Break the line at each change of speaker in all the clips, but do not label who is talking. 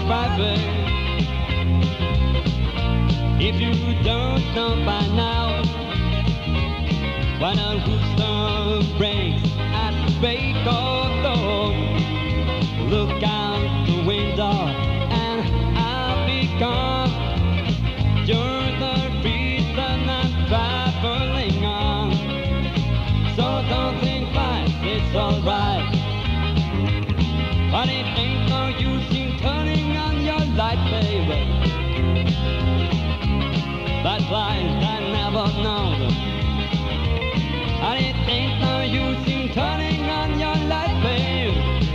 private. If you don't know by now, when a rooster breaks at the break of dawn, look out the window and I'll be gone. You're the reason I'm traveling on. So don't think twice, it's alright. But it ain't no use in turning on your light, baby. That's lies I never known. And it ain't no use in turning on your light, babe.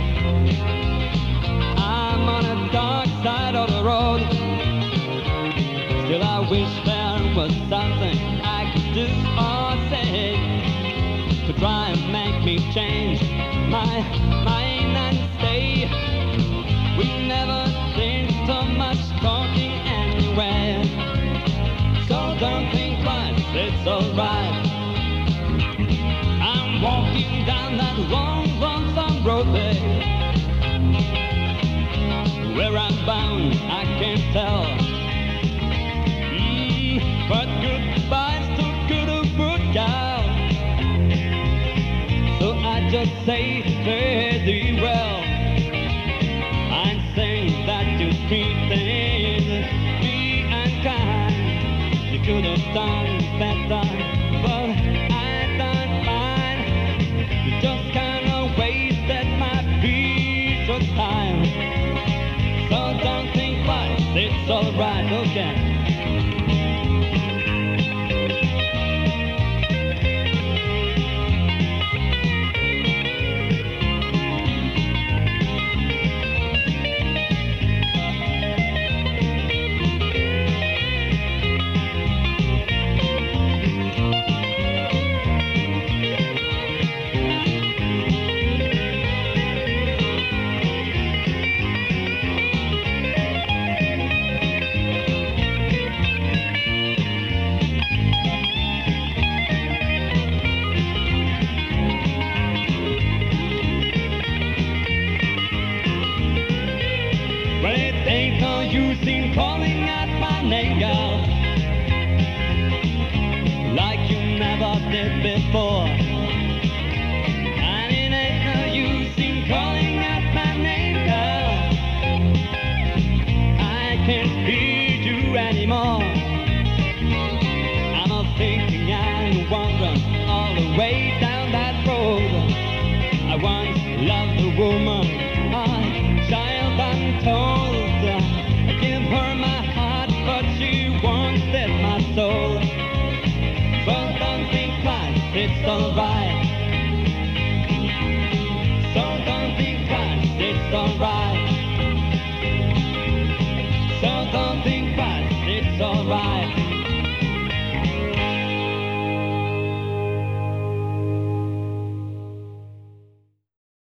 I'm on the dark side of the road. Still I wish there was something I could do or say to try and make me change my mind and stay. We never did so much talking anyway. So don't think twice, it's alright. I'm walking down that long, lonesome road, babe. Where I'm bound, I can't tell. But goodbye's too good a book out. So I just say fare thee well. I'm saying that you treat things be unkind. You could have done better, but I don't mind. You just kinda wasted my precious time. So don't think twice, it's alright, okay. But it ain't no use in calling out my name, girl, like you never did before. And it ain't no use in calling out my name, girl. I can't hear you anymore. I'm a thinking and wondering all the way down that road. I once loved a woman, a child untold. I give her my heart, but she wanted my soul. But don't think twice, it's alright.